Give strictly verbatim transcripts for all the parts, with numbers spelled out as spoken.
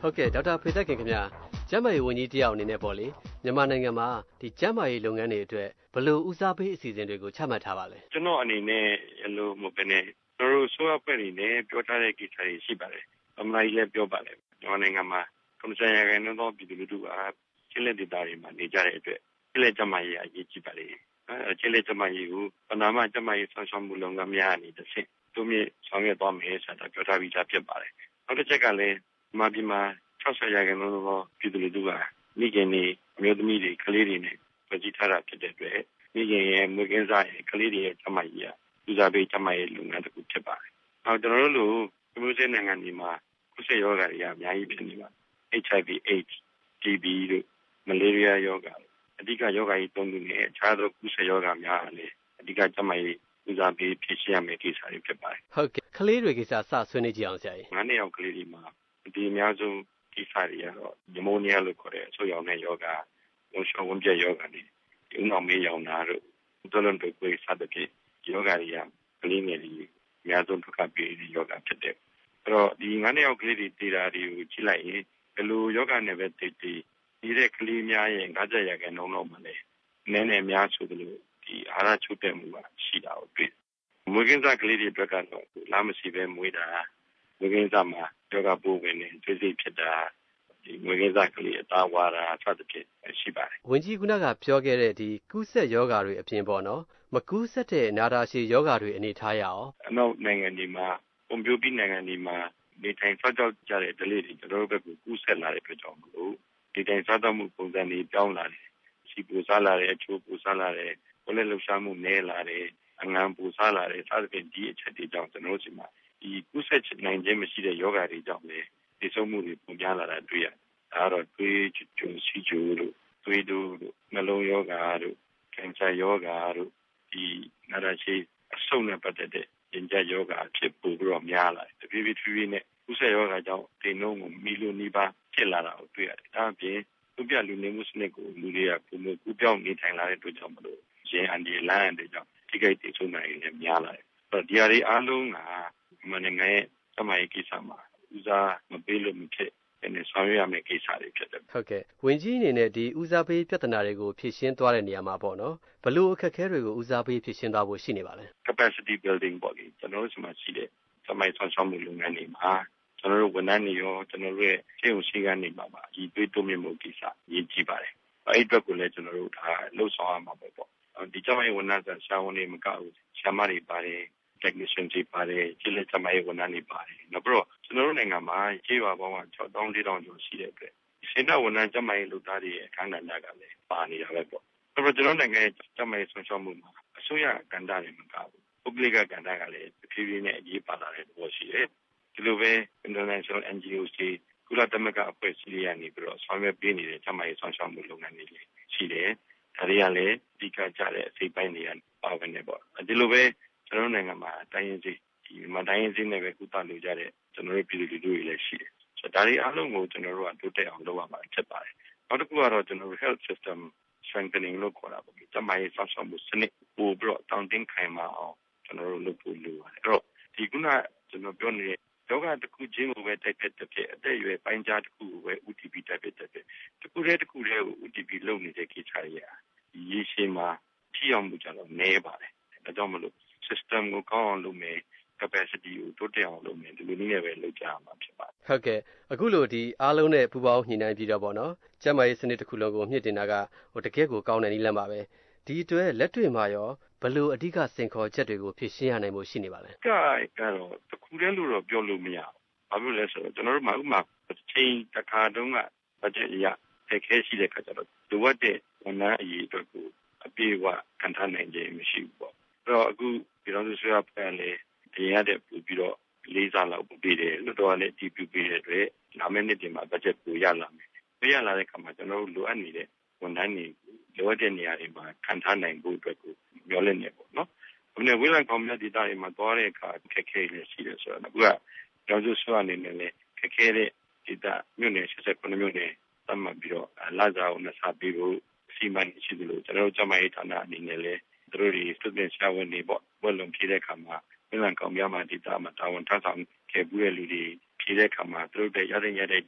ဟုတ်ကဲ့ဒေါက်တာဖေသက်ခင်ခင်ဗျာကျန်းမာရေးဝန်ကြီးတယောက်အနေနဲ့ပေါ့လေမြန်မာနိုင်ငံမှာဒီကျန်းမာရေးလုပ်ငန်းတွေအတွက်ဘယ်လိုဦးစားပေးအစီအစဉ်တွေကိုချမှတ်ထားပါလဲကျွန်တော်အနေနဲ့အလိုမပဲနဲ့ကျွန်တော်ဆိုရပဲနေနဲ့ပြောထားတဲ့ကိစ္စတွေရှိပါတယ်အမှန်ကြီးလည်းပြောပါလေမြန်မာနိုင်ငံမှာကွန်ဆယ်ရခိုင်နှုန်းသောပြည်သူလူထုအားချစ်လက်ဒေတာတွေမှာနေကြတဲ့အတွက်ချစ်လက်ကျန်းမာရေးအရေးကြီးပါလေအဲချစ်လက်ကျန်းမာရေးကိုပနာမကျန်းမာရေးဆောင်ရှောက်မှုလုပ်ငန်းများအနေနဲ့သိတို့မြင့်ဆောင်ရွက်သွားမယ်ဆိုတာပြောထားပြီးသားဖြစ်ပါတယ်နောက်တစ်ချက်ကလည်းမြန်မာပြည်မှာ၆၀ရာခိုင်နှုန်းသောပြည်သူလူထုကမိခင်တွေအမျိုးသမီးတွေကလေးတွေနဲ့ဖွဲ့စည်းထားတာဖြစ်တဲ့အတွက်မိခင်ရဲ့မွေးကင်းစားရဲ့ကလေးတွေရဲ့ကျန်းမာရေးကဦးစားပေးကျန်းမာရေးလုပ်ငန်းတစ်ခုဖြစ်ပါတယ်။နောက်ကျွန်တော်တို့လိုမျိုးစဲနိုင်ငံတွေမှာကုသရောဂါတွေအများကြီးဖြစ်နေပါတယ်။ H I V AIDS T B တို့ Malaria ရောဂါအဓိကရောဂါကြီးသုံးခုနဲ့အခြားသောကုသရောဂါများလည်းအဓိကကျန်းမာရေးဦးစားပေးဖြည့်ရှင်းရမယ့်ကိစ္စတွေဖြစ်ပါတယ်။ဟုတ်ကဲ့ကလေးတွေကိစ္စစဆွေးနွေးကြအောင်ဆရာကြီး။ငါးနှစ်ယောက်ကလေးတွေမှာဒီအများဆုံးကိစ္စတွေကတော့ညမိုနီးယားလို့ခေါ်တဲ့အဆုတ်ရောင်တဲ့ယောဂလုံရှောဝန်းပြက်ယောဂတွေဒီဥနောက်မေးရောင်နာတို့သလုံးတွေကိုစသဖြင့်ယောဂတွေကကလေးငယ်တွေအများဆုံးဒုက္ခပေးတဲ့ယောဂဖြစ်တယ်အဲ့တော့ဒီငါးနှစ်ယောက်ကလေးတွေတည်တာတွေကိုကြည့်လိုက်ရင်ဘယ်လိုယောဂနဲ့ပဲတည်တည်ဒီတဲ့ကလေးများရဲ့၅၀ရာခိုင်နှုန်းလောက်မှလည်းနည်းနည်းများဆိုသလိုဒီအာဟာရချို့တဲ့မှုကရှိတာကိုတွေ့မွေးကင်းစကလေးတွေအတွက်ကတော့လာမရှိပဲမွေးတာမွေးကင်းစမှာယောဂပိုးဝင်နေသွေးစိတ်ဖြစ်တာဒီငွေကင်းစားကလေးအသားဝါတာစသဖြင့်ရှိပါတယ်။ဝန်ကြီးကကပြောခဲ့တဲ့ဒီကူးစက်ယောဂါတွေအပြင်ပေါ့နော်မကူးစက်တဲ့နာတာရှည်ယောဂါတွေအနေထားရအောင်အနောက်နိုင်ငံတွေမှာကွန်ပျူတာနိုင်ငံတွေမှာနေထိုင်စားကြောက်ကြတဲ့ဒလေးတွေကျွန်တော်တို့ဘက်ကကူးစက်လာတဲ့အတွက်ကြောင့်မလို့ဒီတိုင်းစားသောက်မှုပုံစံတွေပြောင်းလာတယ်။စီပူစားလာတယ်အချိုးပူစားလာတယ်ကိုယ်လက်လှုပ်ရှားမှုနည်းလာတယ်အငံပူစားလာတယ်စသဖြင့်ဒီအချက်တွေကြောင့်ကျွန်တော်တို့ဒီမှာဒီကူးစက်နိုင်ခြင်းမရှိတဲ့ယောဂါတွေကြောင့်လည်းဒီဆုံးမှုတွေပုံပြလာတာတွေ့ရတယ်။ဒါတော့တွေးကြုံစီကြိုလို့တွေးတို့နှလုံးယောဂါတို့ကင်ဆာယောဂါတို့ဒီနာတာရှိအဆုတ်နဲ့ပတ်သက်တဲ့ရင်ကျယောဂါဖြစ်ပို့ပြီးတော့များလာတယ်။တဖြည်းဖြည်းဖြည်းနဲ့ကုသယောဂါကြောင့်တိမ်နှုံးကိုမီလိုနီးပါးဖြစ်လာတာကိုတွေ့ရတယ်။ဒါအပြင်သူပြလူနေမှုစနစ်ကိုလူတွေကပုံမှန်ကူးပြောင်းနေထိုင်လာတဲ့အတွက်ကြောင့်မလို့ရင်အန်ဒီလန်တဲ့ကြောင့်ဒီကိစ္စတွေဆုံးနိုင်နေများလာတယ်။အဲ့ဒီအရာတွေအားလုံးကမနေ့ကရဲ့စမိုင်းကိစ္စမှာဦးစားမပေးလို့မဖြစ်နဲ့ဆောင်ရွက်ရမယ့်ကိစ္စတွေဖြစ်တယ်ဟုတ်ကဲ့ဝန်ကြီးအနေနဲ့ဒီဦးစားပေးပြဿနာတွေကိုဖြေရှင်းသွားတဲ့နေရာမှာပေါ့နော်ဘလို့အခက်အခဲတွေကိုဦးစားပေးဖြေရှင်းသွားဖို့ရှိနေပါလဲ capacity building ပေါ့လေကျွန်တော်တို့ဒီမှာရှိတဲ့စမိုင်းဆောင်ရှောက်မှုလုပ်ငန်းတွေမှာကျွန်တော်တို့ဝန်ထမ်းတွေရောကျွန်တော်တို့ရဲ့ရှင်းုံရှိကနေမှာပါဒီတွေးတိုးမြင့်မှုကိစ္စရည်ကြီးပါတယ်အဲ့အတွက်ကိုလည်းကျွန်တော်တို့ဒါလှုပ်ဆောင်ရမှာပဲပေါ့ဒီကြောင့်ဝန်ထမ်းဆရာဝန်တွေမကဘူးဆရာမတွေပါတယ် technician တွေပါတယ်ကျလက်စမိုင်းဝန်ထမ်းတွေပါတယ်နောက်ပြီးတော့ကျွန်တော်တို့နိုင်ငံမှာခြေရွာပေါင်းက၆သောင်း၄ထောင်ကျော်ရှိတဲ့အတွက်စေတဝန်ထမ်းကျမိုင်းလုပ်သားတွေရဲ့အခမ်းအနားကလည်းပါနေတာပဲပေါ့အဲ့တော့ကျွန်တော်နိုင်ငံရဲ့ကျမိုင်းဆွမ်းရှောက်မှုမှာအစိုးရကဏ္ဍတွေမကဘူးပုဂ္ဂလိကကဏ္ဍကလည်းဖြည်းဖြည်းနဲ့အရေးပါလာတဲ့သဘောရှိတယ်ဒီလိုပဲ international N G O တွေကုလသမဂ္ဂအဖွဲ့အစည်းတွေကနေပြီးတော့ဆောင်ရွက်ပေးနေတဲ့ကျမိုင်းဆွမ်းရှောက်မှုလုပ်ငန်းတွေရှိတယ်ဒါတွေကလည်းအဓိကကျတဲ့အစိပ်ပိုင်းတွေကပါဝင်နေပေါ့ဒီလိုပဲကျွန်တော်နိုင်ငံမှာတိုင်းရင်းစီဒီမှာတိုင်းရင်းစီနဲ့ပဲကုသလို့ကြတဲ့ကျွန်တော်တို့ပြည်သူလူထုတွေလည်းရှိတယ်ဆိုတော့ဒါတွေအားလုံးကိုကျွန်တော်တို့ကတိုးတက်အောင်လုပ်ရမှာဖြစ်ပါတယ်နောက်တစ်ခုကတော့ကျွန်တော်တို့ health system strengthening လို့ခေါ်တာပေါ့ကျန်းမာရေးစောင့်ရှောက်မှုစနစ်ပို့ပြီးတော့တောင်းတင်းခိုင်မာအောင်ကျွန်တော်တို့လုပ်ဖို့လိုပါတယ်အဲ့တော့ဒီခုနကျွန်တော်ပြောနေတဲ့ယောဂတစ်ခုချင်းကိုပဲတိုက်ပြတစ်ဖြစ်အသက်အရွယ်ပိုင်းခြားတစ်ခုကိုပဲ U T P တိုက်ပြတစ်ဖြစ်တစ်ခုတည်းတစ်ခုတည်းကို U T P လုပ်နေတဲ့ကိစ္စတွေอ่ะဒီရေရှည်မှာထိရောက်မှုကြတော့နည်းပါတယ်ဒါကြောင့်မလို့ system ကိုကောင်းအောင်လုပ်မယ် capacity ကိုတိုးတက်အောင်လုပ်မယ်ဒီလိုနည်းနဲ့ပဲလုပ်ကြရမှာဖြစ်ပါတယ်ဟုတ်ကဲ့အခုလိုဒီအားလုံးနဲ့ပူးပေါင်းညှိနှိုင်းပြီးတော့ပေါ့နော်ကျန်းမာရေးစနစ်တစ်ခုလုံးကိုမြင့်တင်တာကဟိုတကယ့်ကိုကောင်းတဲ့နည်းလမ်းပါပဲဒီအတွက်လက်တွေ့မှာရောဘယ်လိုအဓိကစင်ခေါ်ချက်တွေကိုဖြည့်ရှင်းရနိုင်ဖို့ရှိနေပါလဲကဲကတော့တခုတည်းလို့တော့ပြောလို့မရဘူးဘာဖြစ်လဲဆိုတော့ကျွန်တော်တို့မှာဥပမာချိန်တစ်ခါတုန်းက budget အရအခက်ရှိတဲ့ခါကျတော့လိုအပ်တဲ့ဝန်ထမ်းအရေးအတွက်ကိုအပြည့်အဝခံထားနိုင်ခြင်းမရှိဘူးပေါ့အဲ့တော့အခုပြည်တော်စုဆွေးရပြန်လေတင်ရတဲ့ပို့ပြီးတော့လေးစားလောက်ပို့ပေးတယ်လို့တော့လည်းဒီပြပေးတဲ့အတွက်လာမယ့်နှစ်တင်မှာ budget ကိုရလာမယ်ပြရလာတဲ့ခါမှာကျွန်တော်တို့လိုအပ်နေတဲ့ဝန်ထမ်းတွေလိုအပ်တဲ့နေရာတွေမှာခံထားနိုင်ဖို့အတွက်ကိုမျှော်လင့်နေပေါ့နော်။ဒီနေ့ဝိလန်ကောင်မြတ်ဒေတာတွေမှာသွားတဲ့အခါခက်ခဲလေးရှိတယ်ဆိုတော့အခုကကျောင်းစုဆွအနေနဲ့လည်းခက်ခဲတဲ့ဒေတာမြို့နယ်၈၉မြို့နယ်သတ်မှတ်ပြီးတော့လာစာကိုနှစားပြီးဖို့စီမံရှိတယ်လို့ကျွန်တော်တို့ကျမရေးဌာနအနေနဲ့လည်းသူတို့တွေစတင်ရှာဝင်နေပေါ့ဘွယ်လုံးဖြည့်တဲ့အခါမှာဝိလန်ကောင်မြတ်မှာဒေတာမှာတာဝန်ထမ်းဆောင်ခဲ့ပြီးတဲ့လူတွေဖြည့်တဲ့အခါမှာသူတို့တွေရတဲ့ရတဲ့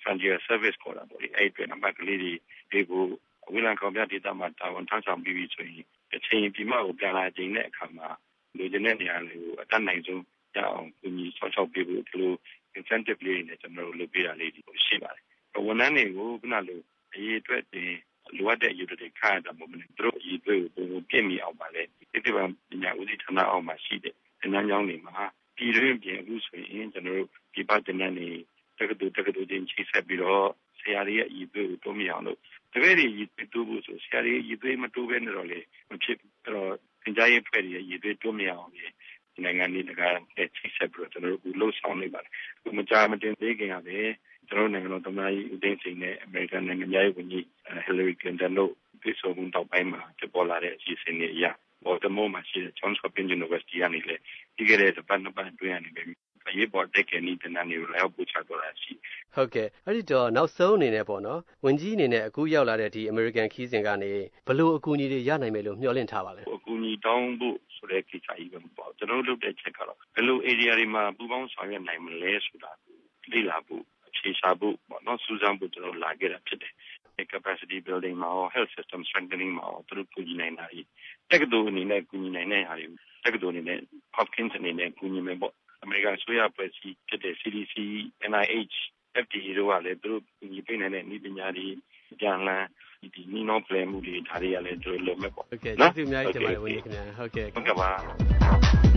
Frontier Service ခေါ်တာပေါ့လေအဲ့အတွက်နံပါတ်ကလေးတွေတွေကိုဝိလံကောင်ပြဒေသမှာတာဝန်ထမ်းဆောင်ပြီးပြီဆိုရင်အချိန်ပြမကိုပြန်လာခြင်းတဲ့အခါမှာလူကျင်တဲ့နေရာတွေကိုအတတ်နိုင်ဆုံးရအောင်ကူညီဆောက်ရှောက်ပေးဖို့ဒီလို incentive လေးတွေနဲ့ကျွန်တော်တို့လုပ်ပေးတာလေးတွေရှိပါတယ်။ဝန်ထမ်းတွေကိုခုနလိုအရေးအတွက်တင်လိုအပ်တဲ့အရေးတွေခါရတာမဟုတ်ဘူး။သူတို့အရေးတွေကိုပြည့်မီအောင်ပါလေ။ဒီပညာဦးစီးဌာနအောင်မှာရှိတဲ့အနမ်းကြောင်းတွေမှာပြည်တွင်းပြင်အခုဆိုရင်ကျွန်တော်တို့ဒီပတ်တင်နေတက္ကသိုလ်တက္ကသိုလ်ချင်းချိတ်ဆက်ပြီးတော့ဆရာတွေရဲ့အရေးတွေကိုတိုးမြှောင်လို့တပည့်တွေရည်သွေးတိုးဖို့ဆိုဆရာတွေရည်သွေးမတိုးဘဲနဲ့တော့လေမဖြစ်အဲ့တော့သင်ကြားရေးဖွဲ့တွေရည်သွေးတိုးမြှောင်အောင်လေနိုင်ငံတွေတကာနဲ့ချိတ်ဆက်ပြီးတော့ကျွန်တော်တို့လှုပ်ဆောင်နေပါတယ်အခုမကြာမတင်သေးခင်ကပဲကျွန်တော်နိုင်ငံတော်သမ္မတကြီးဦးသိန်းစိန်နဲ့အမေရိကန်နိုင်ငံသားရေးဝန်ကြီးဟီလရီကလင်တန်တို့တွေ့ဆုံမှုတောက်ပိုင်းမှာပေါ်လာတဲ့အစီအစဉ်တွေအရဘော်တမောမှာရှိတဲ့ Johns Hopkins University ကနေလေဒီကနေ့တပတ်နှစ်ပတ်အတွင်းကနေပဲအရေးပေါ်တက်ကနေတနန်းနေလည်းပို့ချတော့တာရှိဟုတ်ကဲ့အဲ့ဒီတော့နောက်ဆုံးအနေနဲ့ပေါ့နော်ဝန်ကြီးအနေနဲ့အခုရောက်လာတဲ့ဒီ American ခီးစဉ်ကနေဘယ်လိုအကူအညီတွေရနိုင်မယ်လို့မျှော်လင့်ထားပါလဲအကူအညီတောင်းဖို့ဆိုတဲ့ကိစ္စကြီးပဲမပေါ့ကျွန်တော်တို့လုပ်တဲ့ချက်ကတော့ဘယ်လို area တွေမှာပူးပေါင်းဆောင်ရွက်နိုင်မလဲဆိုတာလေ့လာဖို့အခြေချဖို့ပေါ့နော်စူးစမ်းဖို့ကျွန်တော်လာခဲ့တာဖြစ်တယ်capacity building မှာ health system strengthening မှာသူတို့ကူညီနိုင်တာကြီးတက္ကသိုလ်အနေနဲ့ကူညီနိုင်တဲ့ဟာတွေတက္ကသိုလ်အနေနဲ့ Hopkins အနေနဲ့ကူညီမယ်ပေါ့အမေရိကန်အစိုးရဖွဲ့စည်းဖြစ်တဲ့ C D C N I H F D A တို့ကလည်းသူတို့ကူညီပေးနိုင်တဲ့နည်းပညာတွေပြန်လည်ဒီနီနောပလန်မှုတွေဒါတွေကလည်းသူတို့လုပ်မဲ့ပေါ့ဟုတ်ကဲ့ကျေးဇူးအများကြီးတင်ပါတယ်ဝန်ကြီးခင်ဗျာဟုတ်ကဲ့ဟုတ်ကဲ့ပါ